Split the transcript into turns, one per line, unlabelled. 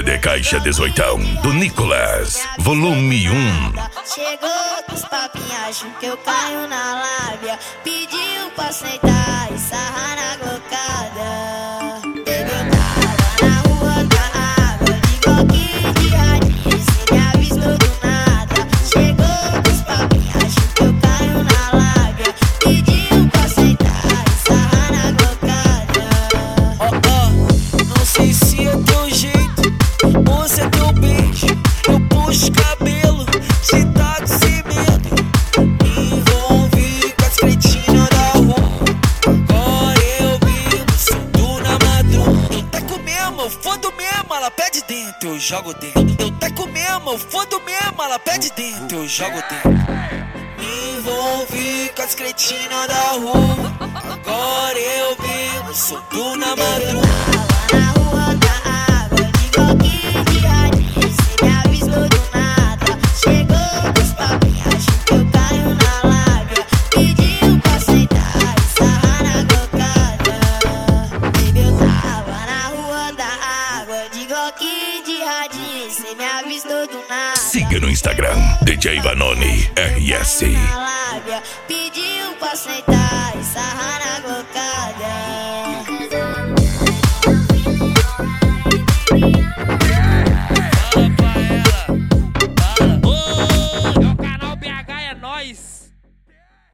CD Caixa 18 do Nicolas, volume 1.
Chegou com os papinhos, acho que eu caio na lábia. Pediu pra sentar e sarrar na glocada. Bebeu tava na rua da água, de coque de radinho, cê me avisou do nada. Chegou com os papinhos, acho que eu caio na lábia. Pediu pra sentar e sarrar na glocada.
Não sei se é teu jeito ou se é teu beijo. Eu puxo o cabelo, te taco sem medo. Me envolvi com as cretinas da rua. Agora eu vivo sendo na madruga. Eu taco mesmo, eu fodo mesmo, ela pede dentro, eu jogo dentro. Eu taco mesmo, eu fodo mesmo, ela pede dentro, eu jogo dentro. Me envolvi com as cretinas da rua. Agora eu vivo sendo na madruga.
Na rua da água, de coque de radinho, cê me avisou do nada. Chegou com os papinhos, acho que eu caio na lábia. Pediu pra sentar e sarrar na glocada. Baby, eu tava na rua da água, de coque de radinho, cê me avisou do nada.
Siga no Instagram, DJ Vanoni RS.
Na lábia, pediu pra sentar e sarrar